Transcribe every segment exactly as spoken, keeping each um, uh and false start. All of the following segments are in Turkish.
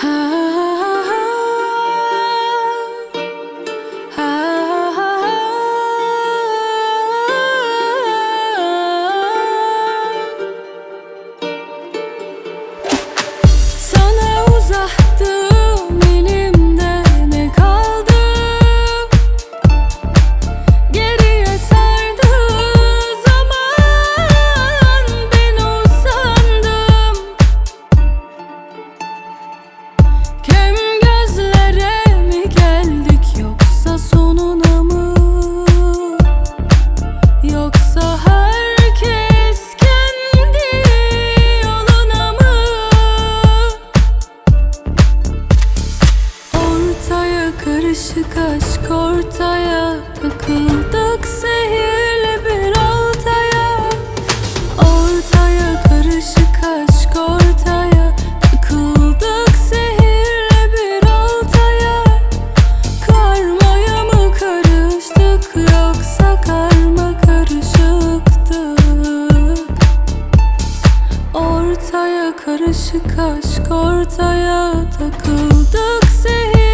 Karışık aşk ortaya, takıldık sihirli bir oltaya. Ortaya karışık aşk ortaya, takıldık sihirli bir oltaya. Karmaya mı karıştık yoksa karma karışıktık? Ortaya karışık aşk ortaya, takıldık sihirli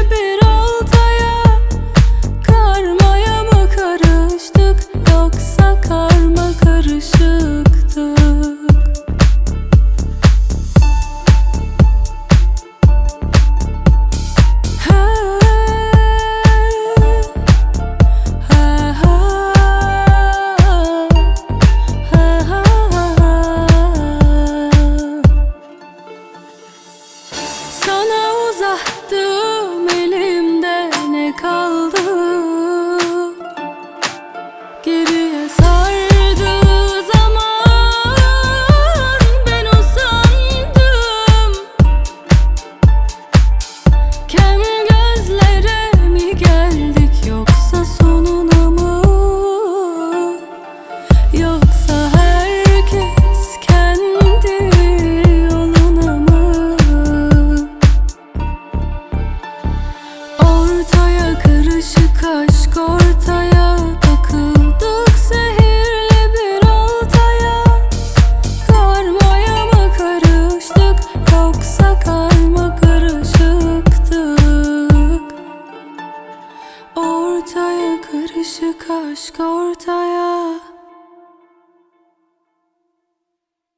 uzattım, elimde ne kaldı? Geriye sardı zaman, ben usandım. Kem gözlere mi geldik yoksa sonuna mı? Yoksa herkes kendi yoluna mı? Ortaya karışık aşk.